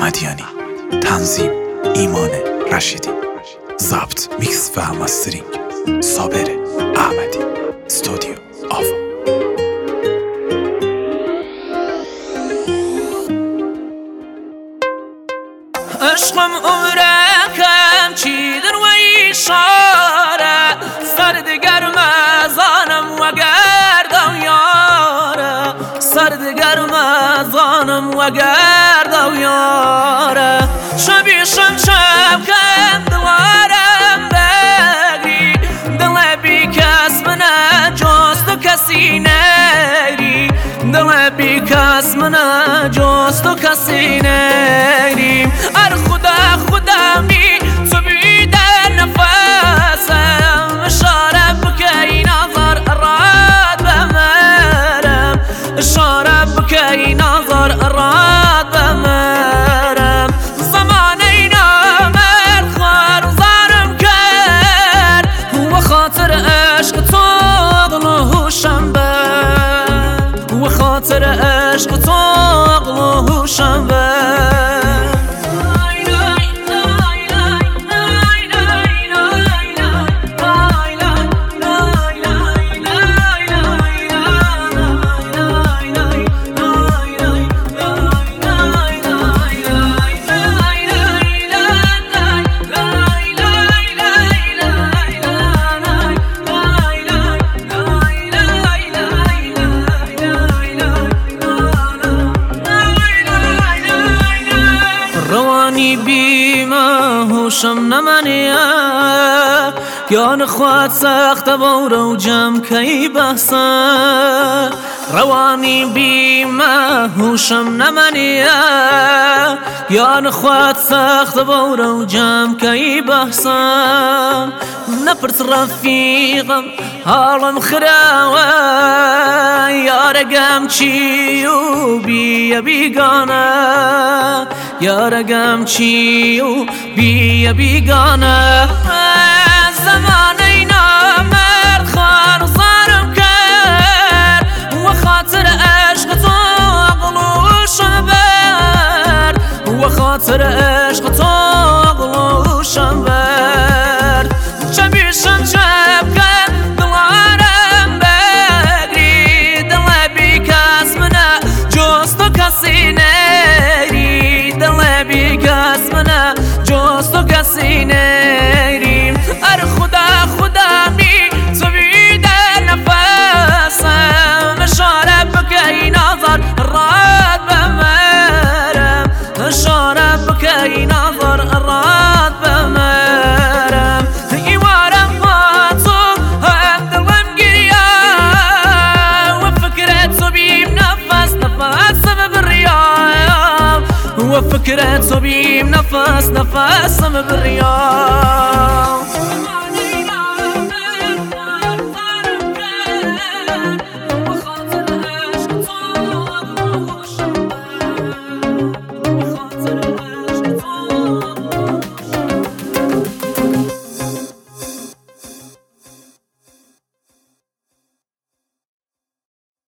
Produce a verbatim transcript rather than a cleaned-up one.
احمدیانی، تنظیم ایمان رشیدی، ضبط میکس و مسترینگ صابر احمدی، استودیو آوا. عشقم عمرکم چی در و اشاره سرد گرم زانم و گرد و یاره سرد گرم زانم و گرد و یاره شبی شم شب کم دوارم بگری دل بی کس من جست و کسی نگری دل بی کس من جست و کسی نگری ار خدا خدا می تو بی در نفسم اشاره بکی نظر راد بمرم اشاره بکی نظر راد بمرم زمان اینا مرد خوار زارم کرد و خاطر عشق تو عقل و هوشم برد و خاطر عشق تو عقل و هوشم برد روانی بیمه هوشم نمانیه یان خواد سخت بورو جم کی بحثه روانی بیمه هوشم نمانیه یان خواد سخت بورو جم کی بحثه نپرس رفیقم حالم خراوه یارگم چیو بیا بیگانه یارگم چیو بیا بیگانه زمان اینا مرد خوار زارم کرد و خاطر عشق تو عقل و هوشم برد و خاطر عشق تو عقل و هوشم برد چمیشم چپ کرد دلارم بگری دل بی کس منه جست و کسی نگری دل بی کس منه جست و کسی نگری ار خدا خدا می تو بی در نفسم اشاره بکی نظر راد بمرم اشاره بکی نظر راد بمرم ایوارم با تو هم دلم گریه و فکرت تو بیم نفس نفسم بریا و فکرت تو بیم نفس نفسم بریا